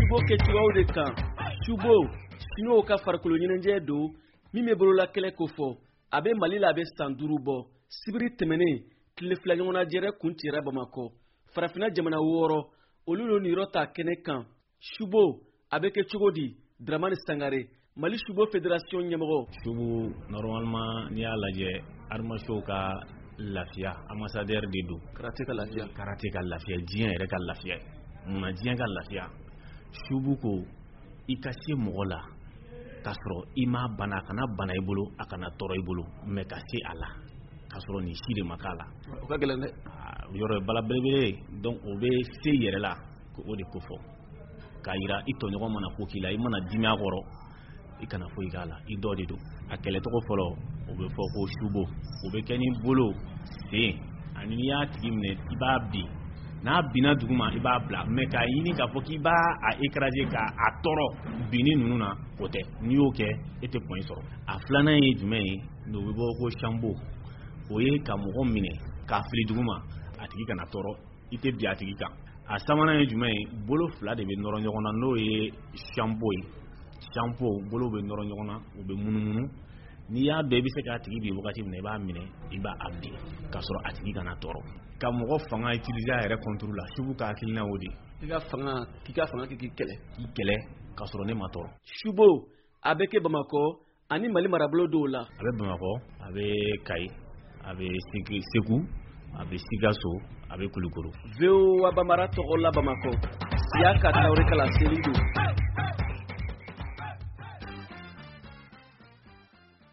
Shubo kɛcogoyaw de kan. Shubo siniɔgɔw ka farikolo ɲɛnajɛ don min bɛ bolola kɛlɛ ko fɔ a bɛ Mali la a bɛ san 5 bɔ sibiri tɛmɛnen tile 2 ɲɔgɔnna jɛrɛ kun cira Bamakɔ farafinna jamana 6 olu n'o niyɔrɔ ta kɛnɛ kan. Shubo a bɛ kɛ cogo di? Dramani Sangare Mali Shubo Fédération ɲɛmɔgɔ. Shubo normalement n'i y'a lajɛ armes show ka lafiya ambassadeur de don. Karate ka lafiya. Karate ka lafiya diɲɛ yɛrɛ ka lafiya. Munna diɲɛ ka lafiya? Shubo ko i ka se mɔgɔ la k'a sɔrɔ i ma bana, a kana bana i bolo, a kana tɔɔrɔ i bolo, mais ka se a la k'a sɔrɔ nin si de ma k'a la. O ka gɛlɛn dɛ. Yɔrɔ bala belebele donc o bɛ se yɛrɛ la ko o de ko fɔ k'a yira i tɔɲɔgɔn mana ko k'i la i mana dimi a kɔrɔ i kana foyi k'a la i dɔ de don. A kɛlɛtɔgɔ fɔlɔ o bɛ fɔ ko Shubo o bɛ kɛ ni bolo sen ani n'i y'a tigi minɛ i b'a bin n'a binna duguma i b'a bila mais k'a ɲini k'a fɔ k'i b'a écraser k'a tɔrɔ binni ninnu na o tɛ n'i y'o kɛ e tɛ point sɔrɔ. A filanan ye jumɛn ye n'o bɛ bɔ ko Shambo o ye ka mɔgɔ minɛ k'a fili duguma a tigi kana tɔɔrɔ i tɛ bin a tigi kan. A sabanan ye jumɛn ye bolo 2 de bɛ nɔrɔ ɲɔgɔn na n'o ye Shambo ye. Shambo bolo bɛ nɔrɔ ɲɔgɔn na u bɛ munumunu n'i y'a dɔn i bɛ se k'a tigi bin wagati min na i b'a minɛ i b'a bin k'a sɔrɔ a tigi kana tɔɔrɔ. Ka mɔgɔ fanga utiliser a yɛrɛ contre la Shubo ka hakilina o de. K'i ka fanga k'i kɛlɛ. K'i kɛlɛ k'a sɔrɔ ne ma tɔɔrɔ. Shubo a bɛ kɛ Bamakɔ ani Mali marabolo dɔw la. A bɛ Bamakɔ, a bɛ Kayi, a bɛ Segu, a bɛ Sikaso, a bɛ Kulukoro. VOA Bambara tɔgɔ la Bamakɔ. Siya ka Tarawele Kala Selidu.